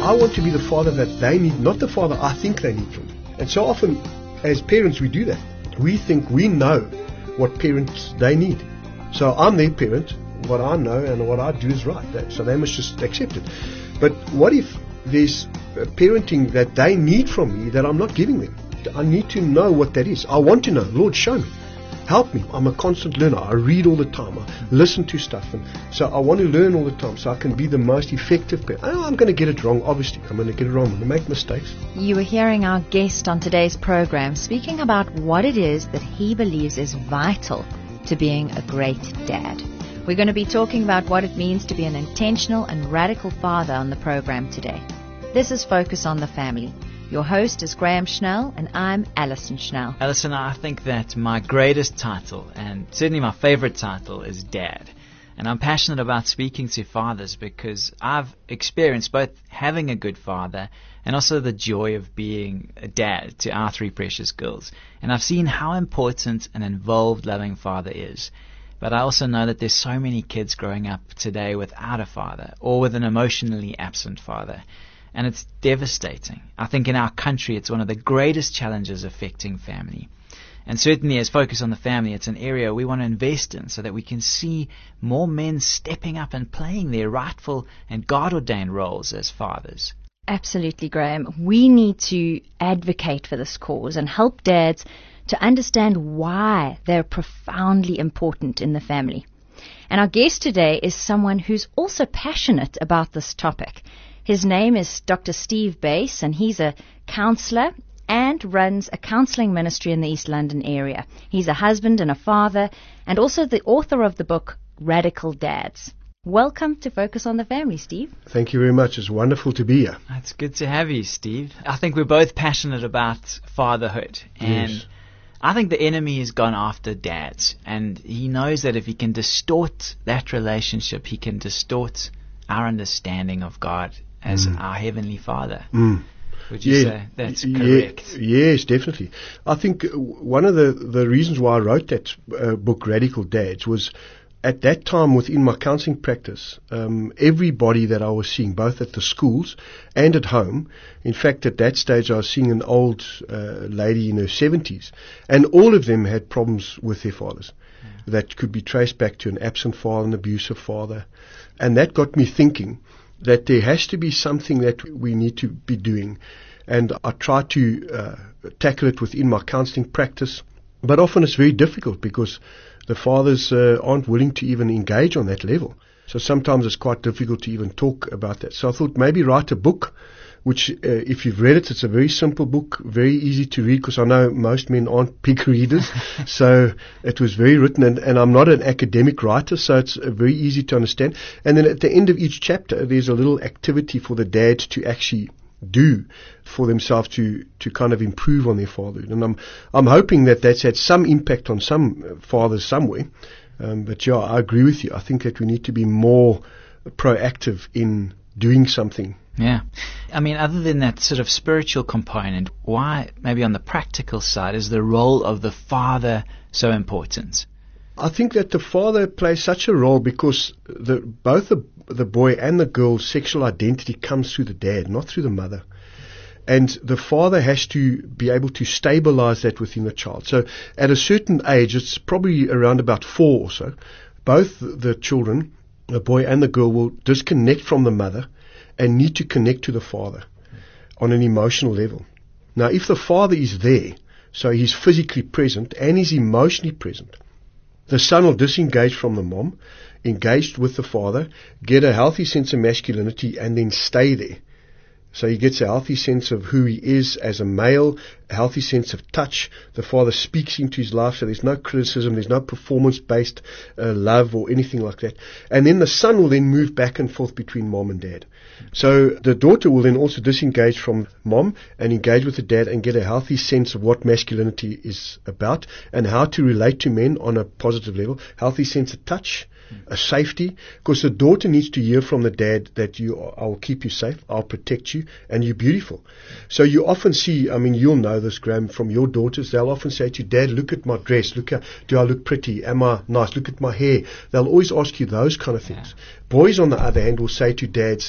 I want to be the father that they need, not the father I think they need from me. And so often, as parents, we do that. We think we know what parents they need. So I'm their parent. What I know and what I do is right. So they must just accept it. But what if there's parenting that they need from me that I'm not giving them? I need to know what that is. I want to know. Lord, show me. Help me. I'm a constant learner. I read all the time. I listen to stuff. And so I want to learn all the time so I can be the most effective parent. I'm going to get it wrong, obviously. I'm going to get it wrong. I'm going to make mistakes. You were hearing our guest on today's program speaking about what it is that he believes is vital to being a great dad. We're going to be talking about what it means to be an intentional and radical father on the program today. This is Focus on the Family. Your host is Graham Schnell, and I'm Alison Schnell. Alison, I think that my greatest title, and certainly my favorite title, is Dad. And I'm passionate about speaking to fathers because I've experienced both having a good father and also the joy of being a dad to our three precious girls. And I've seen how important an involved, loving father is. But I also know that there's so many kids growing up today without a father or with an emotionally absent father. And it's devastating. I think in our country it's one of the greatest challenges affecting family. And certainly as Focus on the Family, it's an area we want to invest in so that we can see more men stepping up and playing their rightful and God-ordained roles as fathers. Absolutely, Graham. We need to advocate for this cause and help dads to understand why they're profoundly important in the family. And our guest today is someone who's also passionate about this topic. His name is Dr. Steve Buys, and he's a counselor and runs a counseling ministry in the East London area. He's a husband and a father, and also the author of the book Radical Dads. Welcome to Focus on the Family, Steve. Thank you very much. It's wonderful to be here. It's good to have you, Steve. I think we're both passionate about fatherhood. And yes. I think the enemy has gone after dads. And he knows that if he can distort that relationship, he can distort our understanding of God as our Heavenly Father. Would you say that's correct? Yes, definitely. I think one of the reasons why I wrote that book, Radical Dads, was at that time within my counseling practice, everybody that I was seeing, both at the schools and at home, in fact, at that stage I was seeing an old lady in her 70s, and all of them had problems with their fathers that could be traced back to an absent father, an abusive father. And that got me thinking that there has to be something that we need to be doing. And I try to tackle it within my counseling practice, but often it's very difficult because the fathers aren't willing to even engage on that level. So sometimes it's quite difficult to even talk about that. So I thought maybe write a book, which if you've read it, it's a very simple book, very easy to read, because I know most men aren't big readers. So it was very written, and I'm not an academic writer, so it's very easy to understand. And then at the end of each chapter, there's a little activity for the dad to actually do for themselves to kind of improve on their fatherhood. And I'm hoping that that's had some impact on some fathers somewhere. But yeah, I agree with you. I think that we need to be more proactive in doing something. Yeah. I mean, other than that sort of spiritual component, why, maybe on the practical side, is the role of the father so important? I think that the father plays such a role because both the boy and the girl's sexual identity comes through the dad, not through the mother. And the father has to be able to stabilize that within the child. So at a certain age, it's probably around about 4 or so, both the children, the boy and the girl, will disconnect from the mother and need to connect to the father on an emotional level. Now, if the father is there, so he's physically present and he's emotionally present, the son will disengage from the mom, engage with the father, get a healthy sense of masculinity, and then stay there. So he gets a healthy sense of who he is as a male, a healthy sense of touch. The father speaks into his life, so there's no criticism, there's no performance-based love or anything like that. And then the son will then move back and forth between mom and dad. So the daughter will then also disengage from mom and engage with the dad and get a healthy sense of what masculinity is about and how to relate to men on a positive level, healthy sense of touch, a safety, because the daughter needs to hear from the dad that I will keep you safe, I'll protect you, and you're beautiful. So you often see, I mean, you'll know this, Graham, from your daughters, they'll often say to you, Dad, look at my dress, do I look pretty, am I nice, look at my hair. They'll always ask you those kind of things. Boys, on the other hand, will say to dads,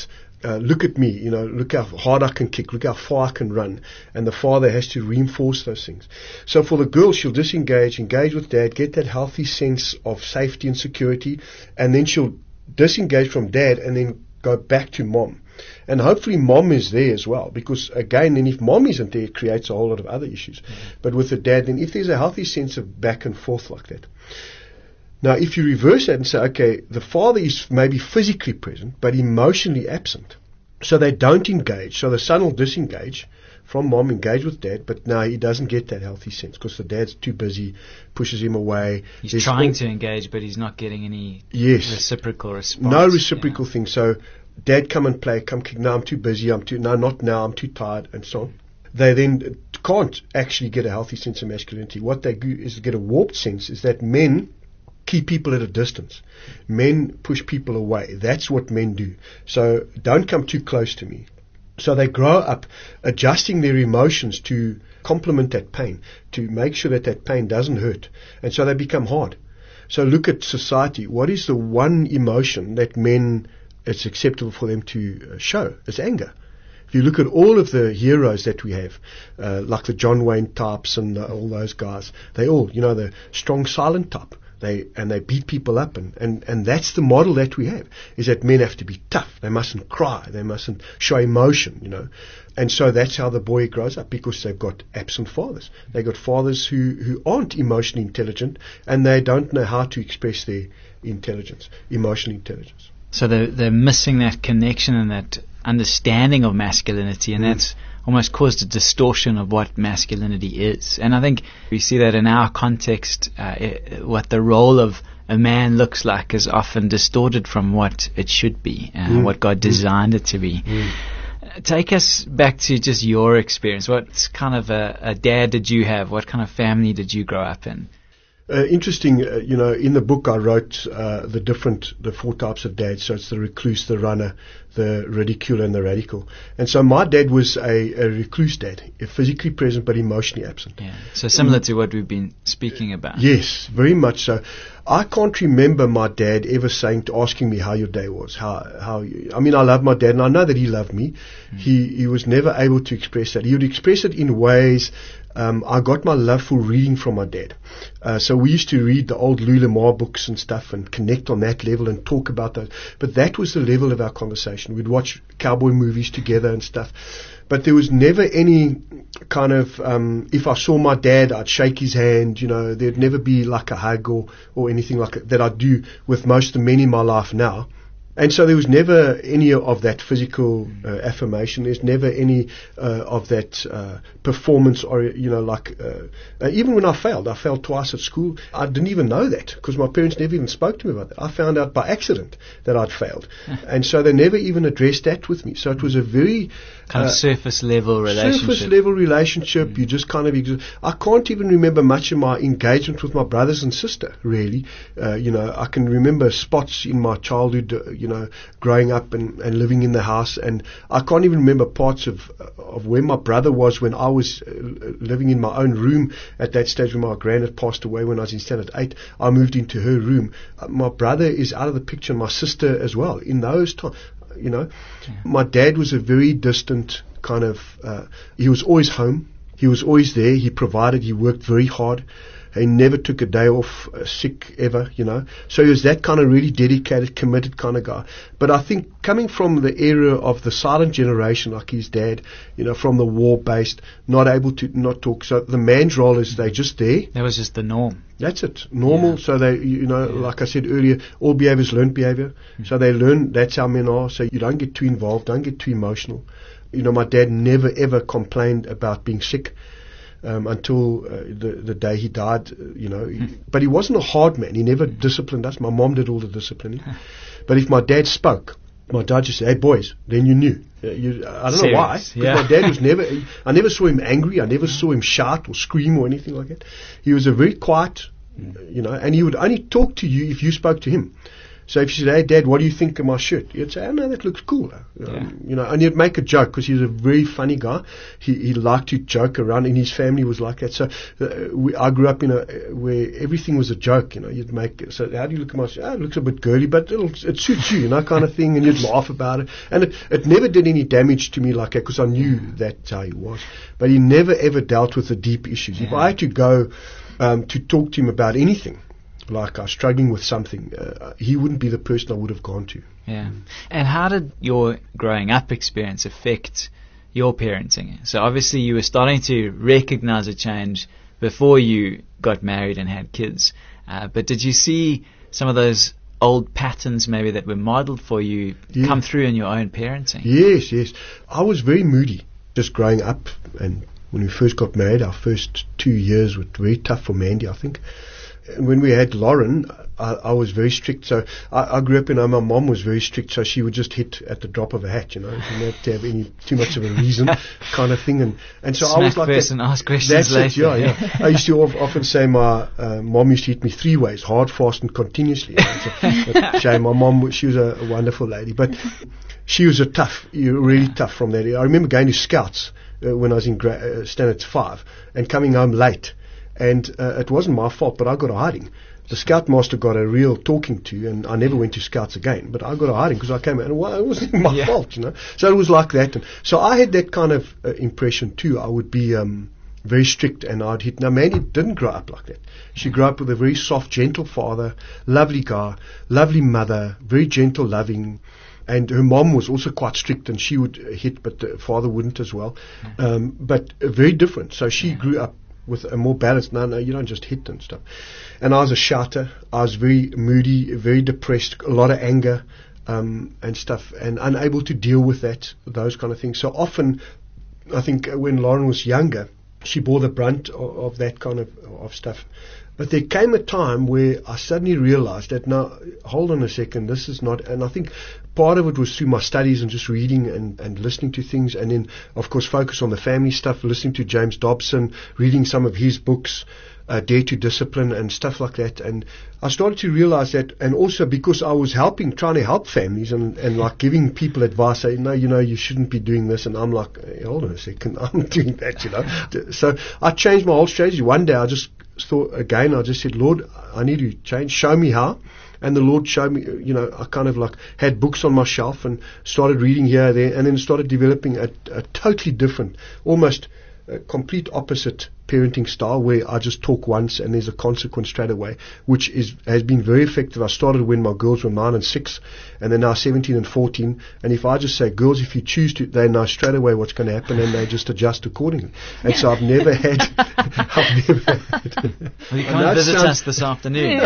look at me, look how hard I can kick, look how far I can run. And the father has to reinforce those things. So for the girl, she'll disengage, engage with dad, get that healthy sense of safety and security, and then she'll disengage from dad and then go back to mom. And hopefully mom is there as well, because again, then if mom isn't there, it creates a whole lot of other issues. But with the dad, then if there's a healthy sense of back and forth like that. Now, if you reverse that and say, okay, the father is maybe physically present, but emotionally absent. So they don't engage. So the son will disengage from mom, engage with dad, but now he doesn't get that healthy sense because the dad's too busy, pushes him away. He's trying to engage, but he's not getting any reciprocal response. No reciprocal thing. So dad, come and play, come kick. No, I'm too busy. No, not now. I'm too tired, and so on. They then can't actually get a healthy sense of masculinity. What they do is get a warped sense, is that men keep people at a distance. Men push people away. That's what men do. So don't come too close to me. So they grow up adjusting their emotions to complement that pain, to make sure that that pain doesn't hurt. And so they become hard. So look at society. What is the one emotion that men, it's acceptable for them to show? It's anger. If you look at all of the heroes that we have, like the John Wayne types and all those guys, they all, the strong silent type. They beat people up, and that's the model that we have, is that men have to be tough. They mustn't cry. They mustn't show emotion, And so that's how the boy grows up, because they've got absent fathers. They've got fathers who aren't emotionally intelligent, and they don't know how to express their intelligence, emotional intelligence. So they're missing that connection and that understanding of masculinity, and that's almost caused a distortion of what masculinity is. And I think we see that in our context, what the role of a man looks like is often distorted from what it should be, what God designed it to be. Take us back to just your experience. What kind of a dad did you have? What kind of family did you grow up in? Interesting, in the book I wrote the 4 types of dads. So it's the recluse, the runner, the ridiculer, and the radical. And so my dad was a recluse dad, physically present but emotionally absent. Yeah. So similar to what we've been speaking about. Yes, very much so. I can't remember my dad ever asking me how your day was. I love my dad, and I know that he loved me. He was never able to express that. He would express it in ways. I got my love for reading from my dad. So we used to read the old Louis Lamar books and stuff and connect on that level and talk about those. But that was the level of our conversation. We'd watch cowboy movies together and stuff. But there was never any kind of, if I saw my dad, I'd shake his hand, there'd never be like a hug or anything like that I do with most of the men in my life now. And so there was never any of that physical affirmation. There's never any of that performance, or even when I failed twice at school. I didn't even know that, because my parents never even spoke to me about that. I found out by accident that I'd failed, and so they never even addressed that with me. So it was a very kind of surface level relationship. You just kind of I can't even remember much of my engagement with my brothers and sister. Really, I can remember spots in my childhood. Growing up and living in the house, and I can't even remember parts of where my brother was when I was living in my own room at that stage when my gran had passed away when I was in standard 8. I moved into her room. My brother is out of the picture, my sister as well. In those times, my dad was a very distant kind of, he was always home. He was always there. He provided. He worked very hard. He never took a day off sick ever, So he was that kind of really dedicated, committed kind of guy. But I think coming from the era of the silent generation, like his dad, from the war-based, not able to not talk. So the man's role is they're just there. That was just the norm. That's it. Normal. Yeah. So they, like I said earlier, all behavior is learned behavior. So they learn, that's how men are. So you don't get too involved, don't get too emotional. My dad never ever complained about being sick. Until the day he died, But he wasn't a hard man. He never disciplined us. My mom did all the disciplining. But if my dad spoke, my dad just said, "Hey, boys," then you knew. I don't know why. Because my dad was never, I never saw him angry. I never saw him shout or scream or anything like that. He was a very quiet, and he would only talk to you if you spoke to him. So if you said, hey, Dad, what do you think of my shirt? He'd say, oh, no, that looks cool. And he'd make a joke because he's a very funny guy. He liked to joke around, and his family was like that. So I grew up where everything was a joke. You'd make, so how do you look at my shirt? Oh, it looks a bit girly, but it suits you, kind of thing, and you'd laugh about it. And it never did any damage to me like that because I knew that's how he was. But he never ever dealt with the deep issues. If I had to go to talk to him about anything, like I was struggling with something, he wouldn't be the person I would have gone to. Yeah. And how did your growing up experience affect your parenting? So obviously you were starting to recognize a change before you got married and had kids. But did you see some of those old patterns maybe that were modeled for you come through in your own parenting? Yes. I was very moody just growing up, and when we first got married, our first 2 years were very tough for Mandy, I think. And when we had Lauren, I was very strict. So I grew up, my mom was very strict, so she would just hit at the drop of a hat, You didn't have to have too much of a reason kind of thing. And so Smack I was like first that. And ask questions later. Yeah. I used to often say my mom used to hit me 3 ways: hard, fast, and continuously. My mom, she was a wonderful lady, but she was really tough from that. I remember going to Scouts when I was in standard 5 and coming home late. And it wasn't my fault, but I got a hiding. The Scoutmaster got a real talking to, and I never went to Scouts again. But I got a hiding because I came out, and it wasn't my fault, So it was like that. And so I had that kind of impression too. I would be very strict, and I'd hit. Now, Mandy didn't grow up like that. She grew up with a very soft, gentle father, lovely guy, lovely mother, very gentle, loving. And her mom was also quite strict, and she would hit, but the father wouldn't as well. But very different. So she grew up with a more balanced, no, you don't just hit and stuff. And I was a shouter. I was very moody, very depressed, a lot of anger and stuff, and unable to deal with those kind of things. So often, I think when Lauren was younger, she bore the brunt of that kind of stuff. But there came a time where I suddenly realized that, now, hold on a second, this is not, and I think part of it was through my studies and just reading and listening to things, and then, of course, focus on the family stuff, listening to James Dobson, reading some of his books, Dare to Discipline and stuff like that. And I started to realize that, and also because I was trying to help families and like giving people advice, saying, no, you shouldn't be doing this. And I'm like, hey, hold on a second, I'm doing that, So I changed my whole strategy. One day I just thought, again, I just said, Lord, I need to change, show me how. And the Lord showed me, I kind of like had books on my shelf and started reading here, there, and then started developing a totally different, almost complete opposite parenting style, where I just talk once and there's a consequence straight away, which has been very effective. I started when my girls were 9 and 6, and they're now 17 and 14. And if I just say, girls, if you choose to, they know straight away what's going to happen, and they just adjust accordingly. And so I've never had. Well, you can't visit us this afternoon.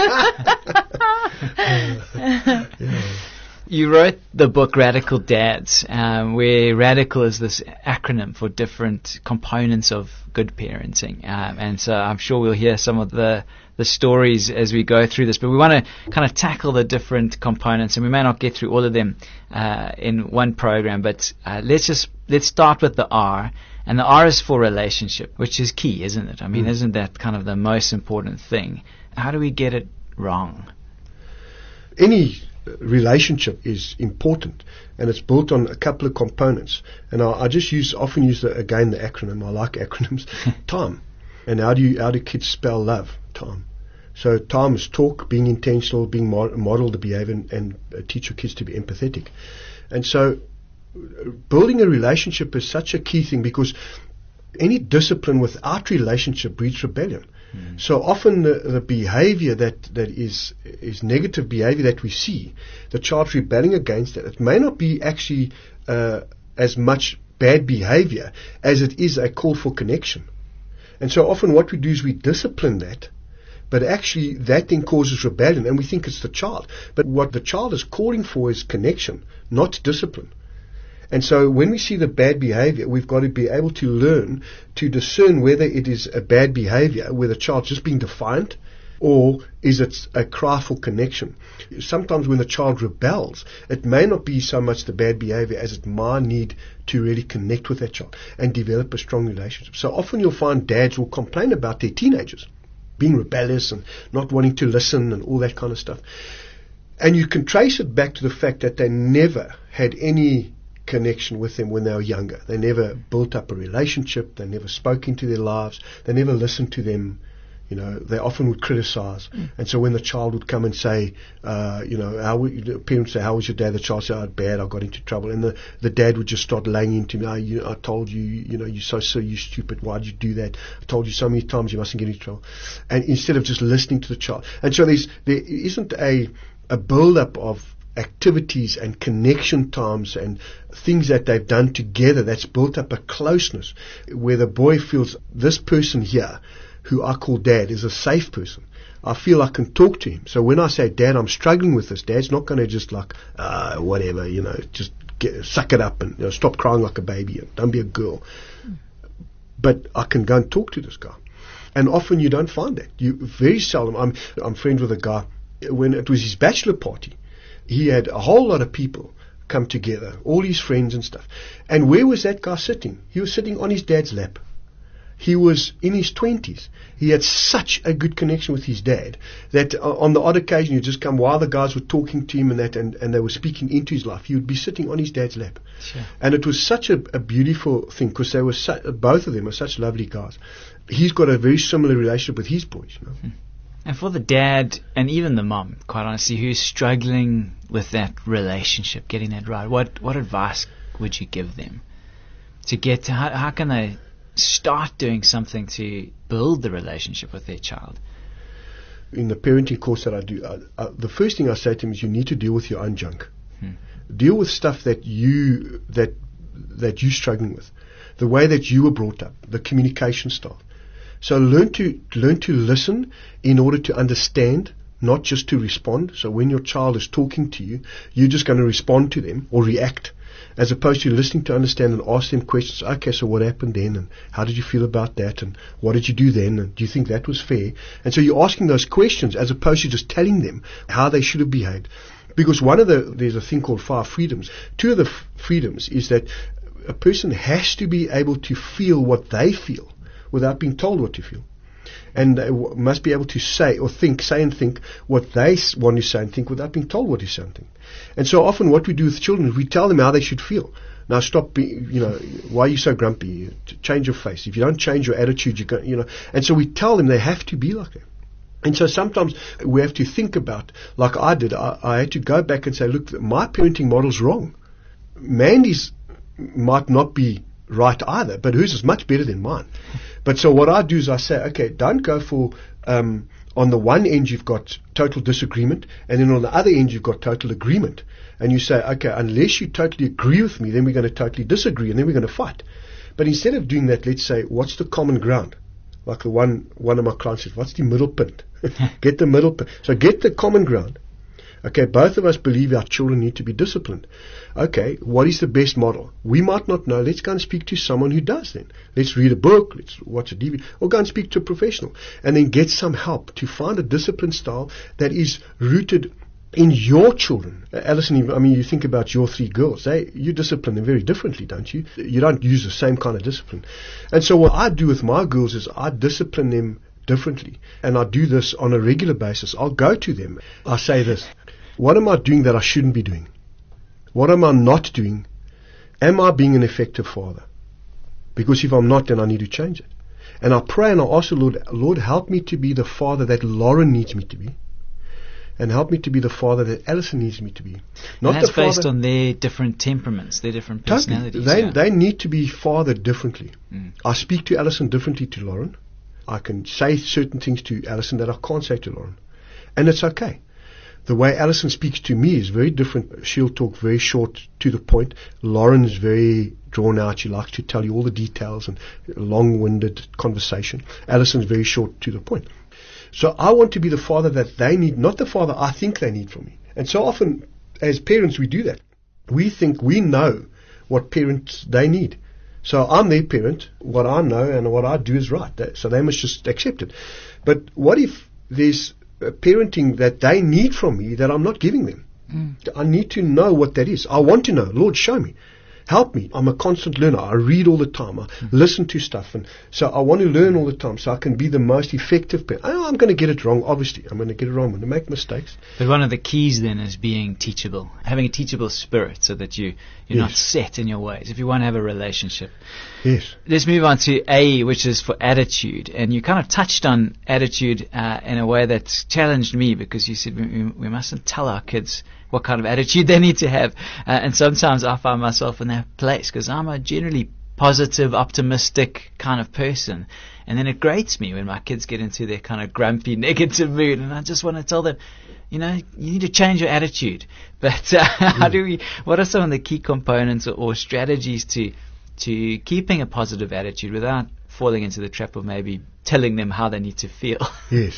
You wrote the book Radical Dads, where radical is this acronym for different components of good parenting. And so I'm sure we'll hear some of the stories as we go through this. But we want to kind of tackle the different components, and we may not get through all of them in one program. But let's start with the R. And the R is for relationship, which is key, isn't it? I mean, isn't that kind of the most important thing? How do we get it wrong? Any relationship is important, and it's built on a couple of components. And I just often use the acronym. I like acronyms. Time. And how do kids spell love? Time. So time is talk, being intentional, being model the behavior, and teach your kids to be empathetic. And so building a relationship is such a key thing, because any discipline without relationship breeds rebellion. So often the behavior that is negative behavior that we see, the child's rebelling against it. It may not be actually as much bad behavior as it is a call for connection. And so often what we do is we discipline that, but actually that then causes rebellion, and we think it's the child. But what the child is calling for is connection, not discipline. And so when we see the bad behavior, we've got to be able to learn to discern whether it is a bad behavior, where the child's just being defiant, or is it a cry for connection. Sometimes when the child rebels, it may not be so much the bad behavior as it my need to really connect with that child and develop a strong relationship. So often you'll find dads will complain about their teenagers being rebellious and not wanting to listen and all that kind of stuff. And you can trace it back to the fact that they never had any connection with them when they were younger. They never built up a relationship. They never spoke into their lives. They never listened to them. They often would criticize. And so when the child would come and say, the parents say, how was your day? The child said, oh, bad, I got into trouble. And the dad would just start laying into me, I told you, you're so silly, you're stupid, why did you do that? I told you so many times you mustn't get into trouble. And instead of just listening to the child. And so there isn't a build-up of activities and connection times and things that they've done together that's built up a closeness where the boy feels this person here, who I call Dad, is a safe person. I feel I can talk to him. So when I say, Dad, I'm struggling with this, Dad's not going to just whatever, just suck it up and stop crying like a baby and don't be a girl. But I can go and talk to this guy. And often you don't find that. You very seldom. I'm friends with a guy. When it was his bachelor party, he had a whole lot of people come together, all his friends and stuff. And where was that guy sitting? He was sitting on his dad's lap. He was in his 20s. He had such a good connection with his dad that on the odd occasion he'd just come while the guys were talking to him and they were speaking into his life. He would be sitting on his dad's lap. Sure. And it was such a beautiful thing because they were both of them are such lovely guys. He's got a very similar relationship with his boys. And for the dad and even the mom, quite honestly, who's struggling with that relationship, getting that right, what advice would you give them to get to how can they start doing something to build the relationship with their child? In the parenting course that I do, the first thing I say to them is you need to deal with your own junk. Deal with stuff that you're struggling with, the way that you were brought up, the communication style. So learn to listen in order to understand, not just to respond. So when your child is talking to you, you're just going to respond to them or react, as opposed to listening to understand and ask them questions. Okay, so what happened then? And how did you feel about that? And what did you do then? And do you think that was fair? And so you're asking those questions as opposed to just telling them how they should have behaved. Because there's a thing called 5 freedoms. 2 of the freedoms is that a person has to be able to feel what they feel without being told what to feel. And they must be able to say and think what they want to say and think without being told what to say and think. And so often what we do with children is we tell them how they should feel. Now stop being, why are you so grumpy? Change your face. If you don't change your attitude, you're going, And so we tell them they have to be like that. And so sometimes we have to think about, like I did, I had to go back and say, look, my parenting model's wrong. Mandy's might not be right either, but hers is much better than mine. But so what I do is I say, okay, don't go for, on the one end you've got total disagreement, and then on the other end you've got total agreement. And you say, okay, unless you totally agree with me, then we're going to totally disagree, and then we're going to fight. But instead of doing that, let's say, what's the common ground? Like the one of my clients said, what's the middle pin? Get the middle pin. So get the common ground. Okay, both of us believe our children need to be disciplined. Okay, what is the best model? We might not know. Let's go and speak to someone who does then. Let's read a book, let's watch a DVD, or go and speak to a professional. And then get some help to find a discipline style that is rooted in your children. Alison, you think about your 3 girls. You discipline them very differently, don't you? You don't use the same kind of discipline. And so what I do with my girls is I discipline them differently. And I do this on a regular basis. I'll go to them. I say this. What am I doing that I shouldn't be doing? What am I not doing? Am I being an effective father? Because if I'm not, then I need to change it. And I pray and I ask the Lord, help me to be the father that Lauren needs me to be. And help me to be the father that Alison needs me to be. Not and that's based on their different temperaments, their different personalities. Totally. They need to be fathered differently. I speak to Alison differently to Lauren. I can say certain things to Alison that I can't say to Lauren. And it's okay. The way Alison speaks to me is very different. She'll talk very short to the point. Lauren is very drawn out. She likes to tell you all the details and long-winded conversation. Alison's very short to the point. So I want to be the father that they need, not the father I think they need from me. And so often, as parents, we do that. We think we know what parents they need. So I'm their parent. What I know and what I do is right. So they must just accept it. But what if there's parenting that they need from me that I'm not giving them? I need to know what that is. I want to know. Lord, show me. help me. I'm a constant learner. I read all the time. I listen to stuff. And so I want to learn all the time so I can be the most effective parent. I'm going to get it wrong, obviously. I'm going to get it wrong. I'm going to make mistakes. But one of the keys then is being teachable, having a teachable spirit so that you're not set in your ways if you want to have a relationship. Yes. Let's move on to A, which is for attitude. And you kind of touched on attitude in a way that's challenged me, because you said we mustn't tell our kids what kind of attitude they need to have. And sometimes I find myself in that place because I'm a generally positive, optimistic kind of person. And then it grates me when my kids get into their kind of grumpy, negative mood. And I just want to tell them, you need to change your attitude. But what are some of the key components or strategies to keeping a positive attitude without falling into the trap of maybe telling them how they need to feel? Yes.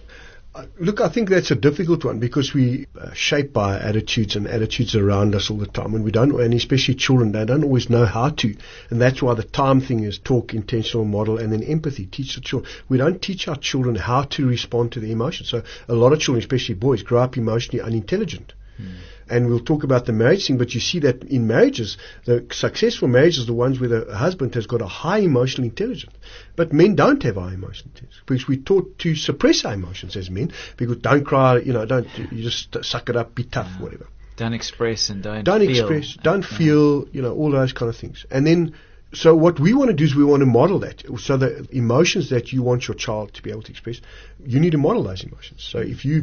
Look, I think that's a difficult one because we shaped by attitudes and attitudes around us all the time, and especially children, they don't always know how to, and that's why the time thing is talk, intentional, model, and then empathy. Teach the children. We don't teach our children how to respond to the emotions. So a lot of children, especially boys, grow up emotionally unintelligent. And we'll talk about the marriage thing, but you see that in marriages, the successful marriages are the ones where the husband has got a high emotional intelligence. But men don't have high emotional intelligence because we're taught to suppress our emotions as men, because don't cry, you just suck it up, be tough, whatever. Don't express and don't feel. express, don't feel, all those kind of things. And then, so what we want to do is we want to model that. So the emotions that you want your child to be able to express, you need to model those emotions. So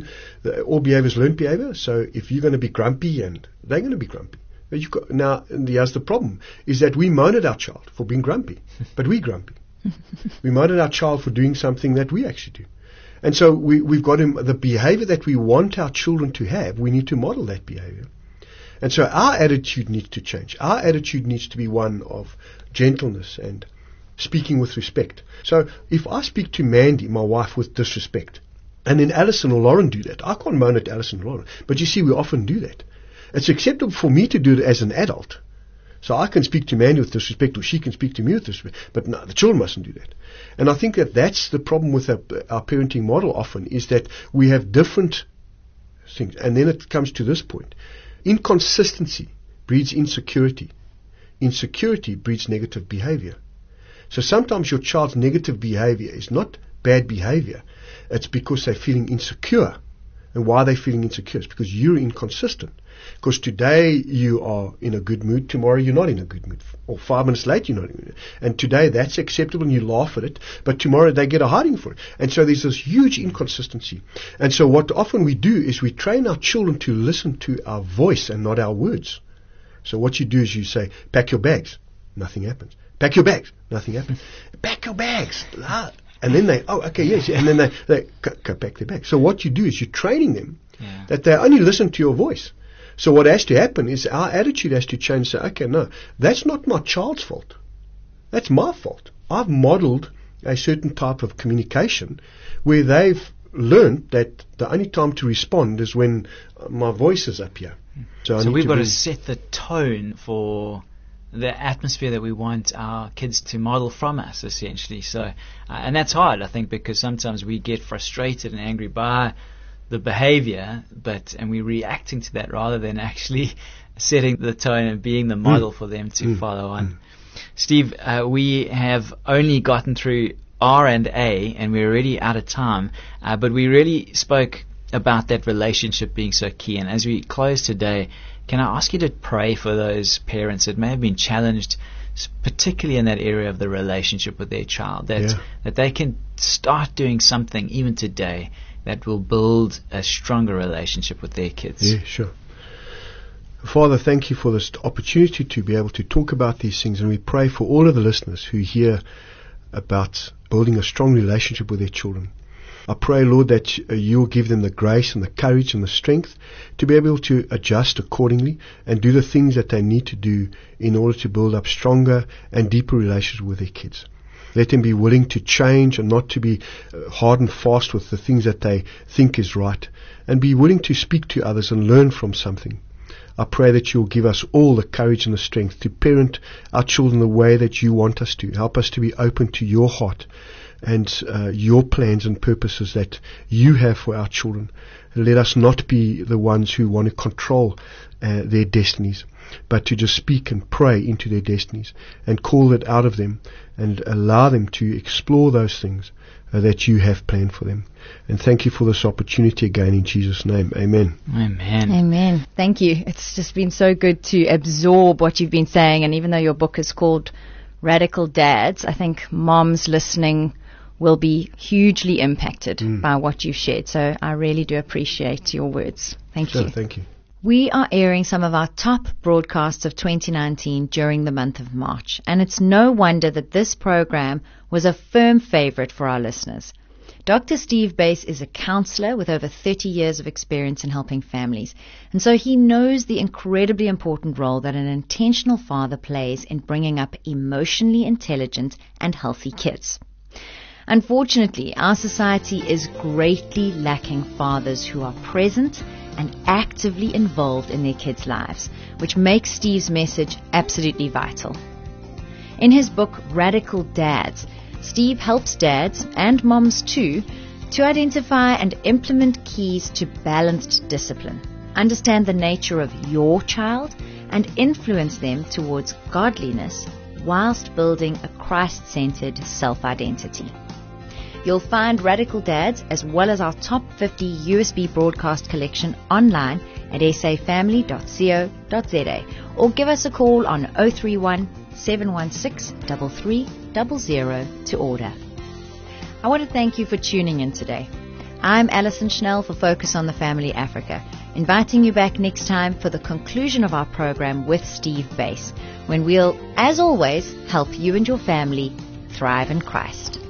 all behavior is learned behavior. So if you're going to be grumpy, and they're going to be grumpy. Now, here's the problem, is that we moan at our child for being grumpy, but we're grumpy. We moan at our child for doing something that we actually do. And so we've got the behavior that we want our children to have, we need to model that behavior. And so our attitude needs to change. Our attitude needs to be one of gentleness and speaking with respect. So if I speak to Mandy, my wife, with disrespect, and then Alison or Lauren do that, I can't moan at Alison or Lauren. But you see, we often do that. It's acceptable for me to do it as an adult. So I can speak to Mandy with disrespect, or she can speak to me with disrespect. But no, the children mustn't do that. And I think that's the problem with our parenting model often, is that we have different things. And then it comes to this point. Inconsistency breeds insecurity. Insecurity breeds negative behavior. So sometimes your child's negative behavior is not bad behavior. It's because they're feeling insecure. And why are they feeling insecure? It's because you're inconsistent. Because today you are in a good mood, tomorrow you're not in a good mood. Or 5 minutes later you're not in a good mood. And today that's acceptable and you laugh at it, but tomorrow they get a hiding for it. And so there's this huge inconsistency. And so what often we do is we train our children to listen to our voice and not our words. So what you do is you say, pack your bags. Nothing happens. Pack your bags. Nothing happens. Pack your bags. And then they, okay, yes. And then they go pack their bags. So what you do is you're training them that they only listen to your voice. So what has to happen is our attitude has to change. Say, okay, no, that's not my child's fault. That's my fault. I've modeled a certain type of communication where they've learned that the only time to respond is when my voice is up here. So we've got to set the tone for the atmosphere that we want our kids to model from us, essentially. So, and that's hard, I think, because sometimes we get frustrated and angry by the behavior, and we're reacting to that rather than actually setting the tone and being the model for them to follow on. Steve, we have only gotten through R and A, and we're already out of time, but we really spoke about that relationship being so key. And as we close today, can I ask you to pray for those parents that may have been challenged, particularly in that area of the relationship with their child, that they can start doing something even today that will build a stronger relationship with their kids? Yeah, sure. Father, thank you for this opportunity to be able to talk about these things, and we pray for all of the listeners who hear about building a strong relationship with their children. I pray, Lord, that you'll give them the grace and the courage and the strength to be able to adjust accordingly and do the things that they need to do in order to build up stronger and deeper relationships with their kids. Let them be willing to change and not to be hard and fast with the things that they think is right, and be willing to speak to others and learn from something. I pray that you'll give us all the courage and the strength to parent our children the way that you want us to. Help us to be open to your heart and your plans and purposes that you have for our children. Let us not be the ones who want to control their destinies, but to just speak and pray into their destinies and call it out of them and allow them to explore those things that you have planned for them. And thank you for this opportunity again in Jesus' name. Amen. Amen. Amen. Thank you. It's just been so good to absorb what you've been saying. And even though your book is called Radical Dads, I think moms listening will be hugely impacted by what you've shared. So I really do appreciate your words. Thank you. Thank you. We are airing some of our top broadcasts of 2019 during the month of March, and it's no wonder that this program was a firm favorite for our listeners. Dr. Steve Bass is a counselor with over 30 years of experience in helping families, and so he knows the incredibly important role that an intentional father plays in bringing up emotionally intelligent and healthy kids. Unfortunately, our society is greatly lacking fathers who are present and actively involved in their kids' lives, which makes Steve's message absolutely vital. In his book, Radical Dads, Steve helps dads, and moms too, to identify and implement keys to balanced discipline, understand the nature of your child, and influence them towards godliness whilst building a Christ-centered self-identity. You'll find Radical Dads as well as our top 50 USB broadcast collection online at safamily.co.za or give us a call on 031 716 3300 to order. I want to thank you for tuning in today. I'm Alison Schnell for Focus on the Family Africa, inviting you back next time for the conclusion of our program with Steve Bass, when we'll, as always, help you and your family thrive in Christ.